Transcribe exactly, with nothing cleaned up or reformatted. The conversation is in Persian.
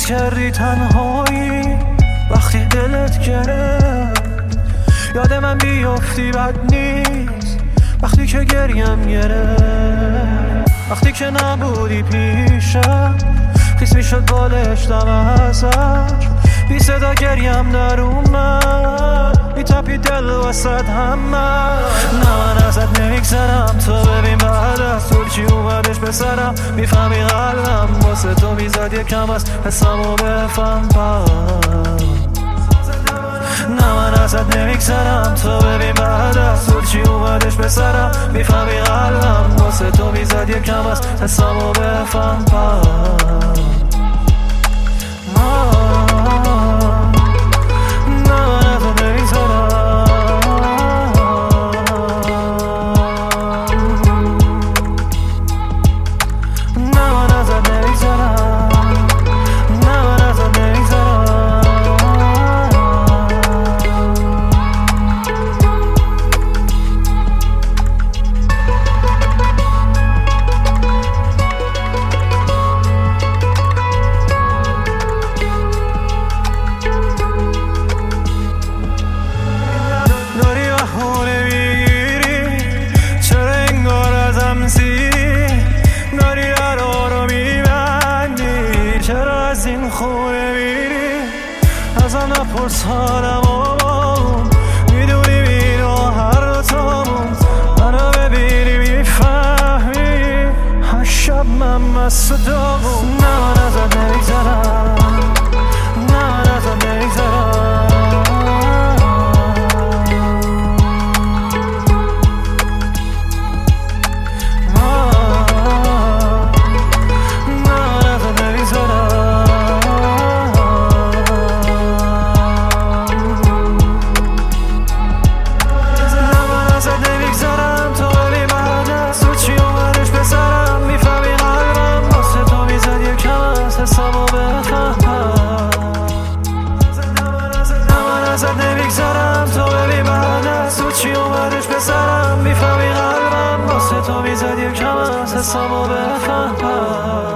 حس کردی تنهایی وقتی دلت گرفت، یاد من بیافتی بد نیست وقتی که گریم گرفت، وقتی که نبودی پیشم خیس میشد بالش دم ازش، بی صدا گریم در اومد میتپی دل وسط همه. نه من ازت نمیگذرم تو ببین بعد از طول چی اومدش به سرم، میفهمی قلبم واسه تو میزد یکم از حسمو بفهم پس. نه من ازت نمیگذرم تو ببین بعد از طول چی اومدش به سرم، میفهمی قلبم واسه تو میزد یکم از حسمو بفهم پس. چرا از این خونه میری ازم نپرس حالمو، میدونی اینو هر دوتامون منو ببینی میفهمی هر شب من مست و داغون. نه من ازت نمیگذرم، نه من ازت نمیگذرم، ازت نمیگذرم تو ببین بعد از تو چی اومدش به سرم، میفهمی قلبم واسه تو میزد یکم از حسامو بفهم.